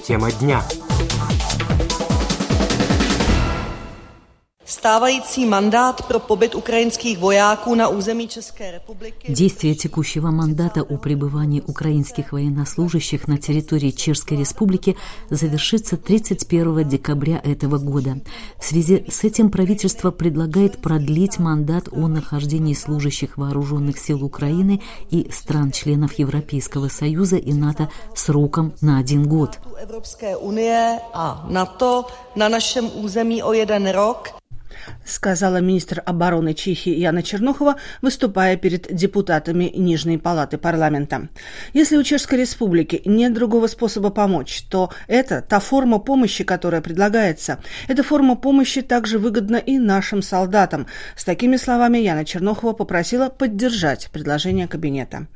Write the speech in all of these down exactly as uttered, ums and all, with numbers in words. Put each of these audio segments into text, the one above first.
Тема дня. Stávající mandát pro pobyt ukrajinských vojáků на území České republiky. Действие текущего мандата о пребывании украинских военнослужащих на территории Чешской Республики завершится тридцать первого декабря этого года. В связи с этим правительство предлагает продлить мандат о нахождении служащих вооруженных сил Украины и стран-членов Европейского Союза и НАТО сроком на один год. Evropské unie a NATO на нашем území o jeden rok. Сказала министр обороны Чехии Яна Чернохова, выступая перед депутатами Нижней палаты парламента. Если у Чешской Республики нет другого способа помочь, то это та форма помощи, которая предлагается. Эта форма помощи также выгодна и нашим солдатам. С такими словами Яна Чернохова попросила поддержать предложение кабинета.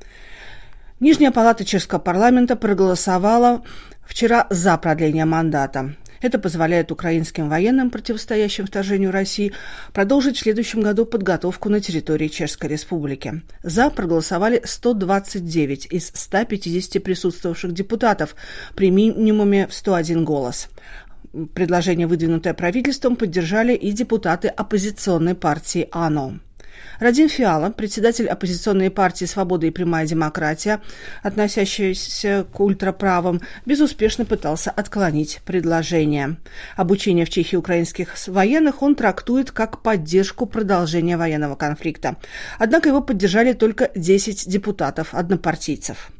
Нижняя палата чешского парламента проголосовала вчера за продление мандата. Это позволяет украинским военным, противостоящим вторжению России, продолжить в следующем году подготовку на территории Чешской Республики. За проголосовали сто двадцать девять из ста пятидесяти присутствовавших депутатов при минимуме в сто один голос. Предложение, выдвинутое правительством, поддержали и депутаты оппозиционной партии АНО. Радим Фиала, председатель оппозиционной партии «Свобода и прямая демократия», относящаяся к ультраправым, безуспешно пытался отклонить предложение. Обучение в Чехии украинских военных он трактует как поддержку продолжения военного конфликта. Однако его поддержали только десять депутатов-однопартийцев.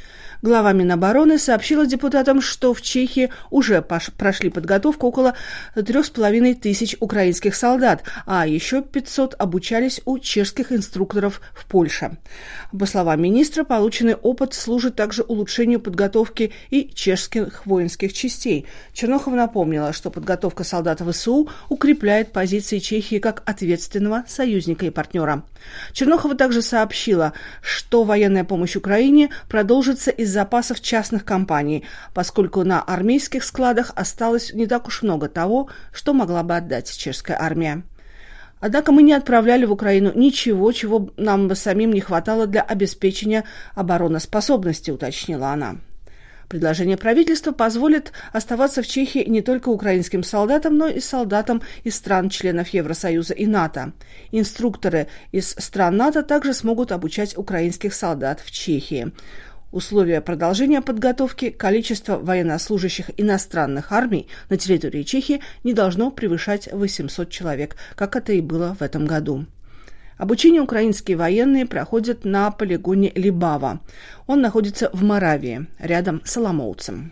Глава Минобороны сообщила депутатам, что в Чехии уже прошли подготовку около трех с половиной тысяч украинских солдат, а еще пятьсот обучались у чешских инструкторов в Польше. По словам министра, полученный опыт служит также улучшению подготовки и чешских воинских частей. Чернохова напомнила, что подготовка солдат ВСУ укрепляет позиции Чехии как ответственного союзника и партнера. Чернохова также сообщила, что военная помощь Украине продолжится из запасов частных компаний, поскольку на армейских складах осталось не так уж много того, что могла бы отдать чешская армия. Однако мы не отправляли в Украину ничего, чего нам бы самим не хватало для обеспечения обороноспособности, уточнила она. Предложение правительства позволит оставаться в Чехии не только украинским солдатам, но и солдатам из стран-членов Евросоюза и НАТО. Инструкторы из стран НАТО также смогут обучать украинских солдат в Чехии. Условия продолжения подготовки: количество военнослужащих иностранных армий на территории Чехии не должно превышать восемьсот человек, как это и было в этом году. Обучение украинские военные проходят на полигоне Либава. Он находится в Моравии, рядом с Оломоуцем.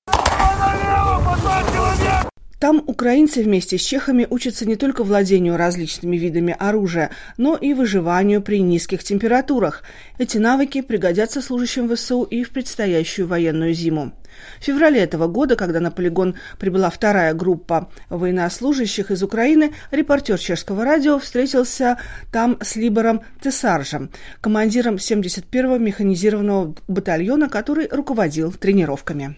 Там украинцы вместе с чехами учатся не только владению различными видами оружия, но и выживанию при низких температурах. Эти навыки пригодятся служащим ВСУ и в предстоящую военную зиму. В феврале этого года, когда на полигон прибыла вторая группа военнослужащих из Украины, репортер чешского радио встретился там с Либором Тесаржем, командиром семьдесят первого механизированного батальона, который руководил тренировками.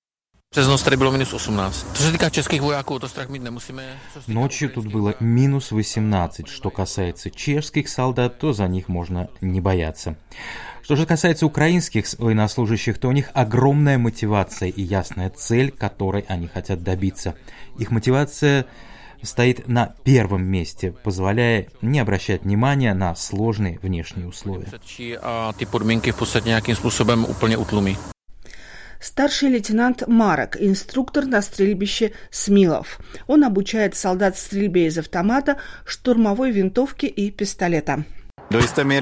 Ночью тут было минус восемнадцать. Что касается чешских солдат, то за них можно не бояться. Что же касается украинских военнослужащих, то у них огромная мотивация и ясная цель, которой они хотят добиться. Их мотивация стоит на первом месте, позволяя не обращать внимания на сложные внешние условия. Старший лейтенант Марек, инструктор на стрельбище Смилов. Он обучает солдат стрельбе из автомата, штурмовой винтовки и пистолета. В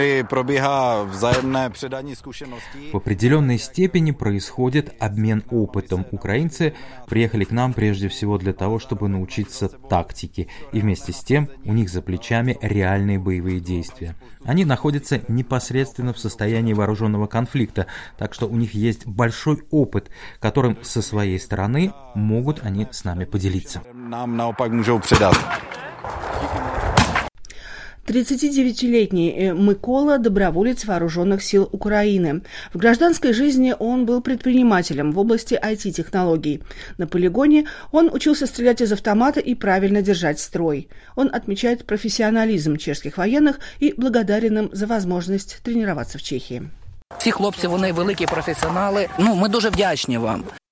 определенной степени происходит обмен опытом. Украинцы приехали к нам прежде всего для того, чтобы научиться тактике, и вместе с тем у них за плечами реальные боевые действия. Они находятся непосредственно в состоянии вооруженного конфликта, так что у них есть большой опыт, которым со своей стороны могут они с нами поделиться. тридцатидевятилетний Микола – доброволец вооруженных сил Украины. В гражданской жизни он был предпринимателем в области ай ти-технологий. На полигоне он учился стрелять из автомата и правильно держать строй. Он отмечает профессионализм чешских военных и благодарен им за возможность тренироваться в Чехии. Всі хлопці, вони великі професіонали. Ну, ми дуже вдячні вам.